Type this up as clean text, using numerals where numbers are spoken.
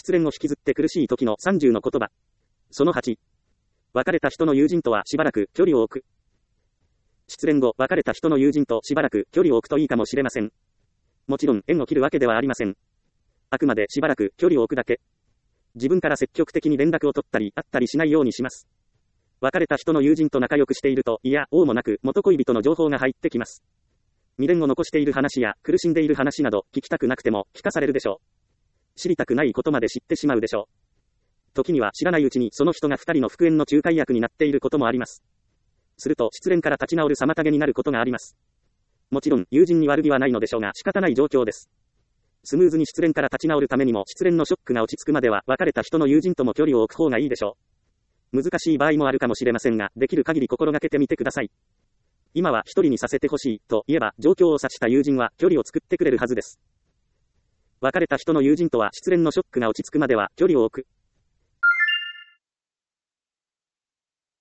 失恋を引きずって苦しい時の30の言葉。その8。別れた人の友人とはしばらく距離を置く。失恋後、別れた人の友人としばらく距離を置くといいかもしれません。もちろん、縁を切るわけではありません。あくまでしばらく距離を置くだけ。自分から積極的に連絡を取ったり、会ったりしないようにします。別れた人の友人と仲良くしていると、いや、応もなく、元恋人の情報が入ってきます。未練を残している話や、苦しんでいる話など、聞きたくなくても、聞かされるでしょう。知りたくないことまで知ってしまうでしょう。時には知らないうちに、その人が二人の復縁の仲介役になっていることもあります。すると、失恋から立ち直る妨げになることがあります。もちろん、友人に悪気はないのでしょうが、仕方ない状況です。スムーズに失恋から立ち直るためにも、失恋のショックが落ち着くまでは、別れた人の友人とも距離を置く方がいいでしょう。難しい場合もあるかもしれませんが、できる限り心がけてみてください。今は一人にさせてほしい、と言えば、状況を察した友人は、距離を作ってくれるはずです。別れた人の友人とは失恋のショックが落ち着くまでは、距離を置く。